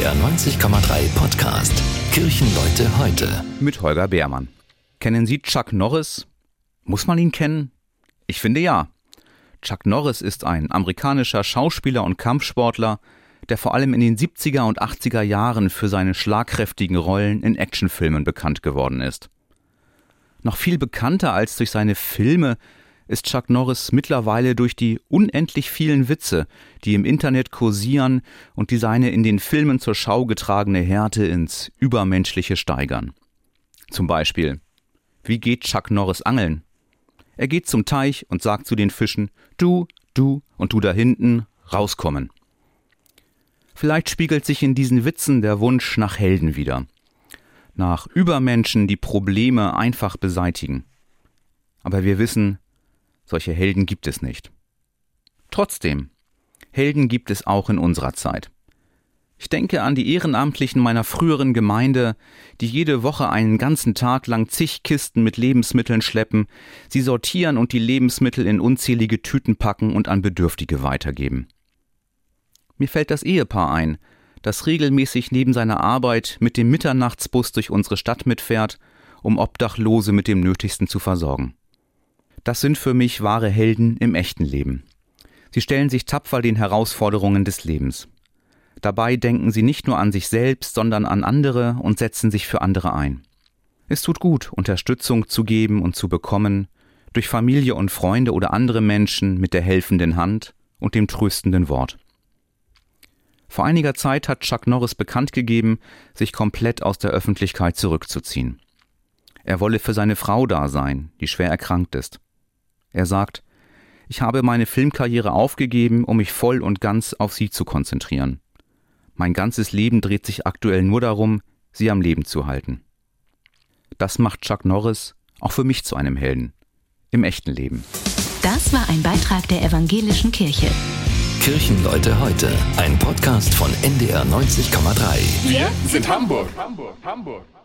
NDR 90,3 Podcast Kirchenleute heute. Mit Holger Beermann. Kennen Sie Chuck Norris? Muss man ihn kennen? Ich finde ja. Chuck Norris ist ein amerikanischer Schauspieler und Kampfsportler, der vor allem in den 70er und 80er Jahren für seine schlagkräftigen Rollen in Actionfilmen bekannt geworden ist. Noch viel bekannter als durch seine Filme ist Chuck Norris mittlerweile durch die unendlich vielen Witze, die im Internet kursieren und die seine in den Filmen zur Schau getragene Härte ins Übermenschliche steigern. Zum Beispiel: Wie geht Chuck Norris angeln? Er geht zum Teich und sagt zu den Fischen: Du und du da hinten, rauskommen. Vielleicht spiegelt sich in diesen Witzen der Wunsch nach Helden wider. Nach Übermenschen, die Probleme einfach beseitigen. Aber wir wissen, solche Helden gibt es nicht. Trotzdem, Helden gibt es auch in unserer Zeit. Ich denke an die Ehrenamtlichen meiner früheren Gemeinde, die jede Woche einen ganzen Tag lang zig Kisten mit Lebensmitteln schleppen, sie sortieren und die Lebensmittel in unzählige Tüten packen und an Bedürftige weitergeben. Mir fällt das Ehepaar ein, das regelmäßig neben seiner Arbeit mit dem Mitternachtsbus durch unsere Stadt mitfährt, um Obdachlose mit dem Nötigsten zu versorgen. Das sind für mich wahre Helden im echten Leben. Sie stellen sich tapfer den Herausforderungen des Lebens. Dabei denken sie nicht nur an sich selbst, sondern an andere und setzen sich für andere ein. Es tut gut, Unterstützung zu geben und zu bekommen, durch Familie und Freunde oder andere Menschen mit der helfenden Hand und dem tröstenden Wort. Vor einiger Zeit hat Chuck Norris bekannt gegeben, sich komplett aus der Öffentlichkeit zurückzuziehen. Er wolle für seine Frau da sein, die schwer erkrankt ist. Er sagt: Ich habe meine Filmkarriere aufgegeben, um mich voll und ganz auf sie zu konzentrieren. Mein ganzes Leben dreht sich aktuell nur darum, sie am Leben zu halten. Das macht Chuck Norris auch für mich zu einem Helden. Im echten Leben. Das war ein Beitrag der Evangelischen Kirche. Kirchenleute heute. Ein Podcast von NDR 90,3. Wir sind Hamburg.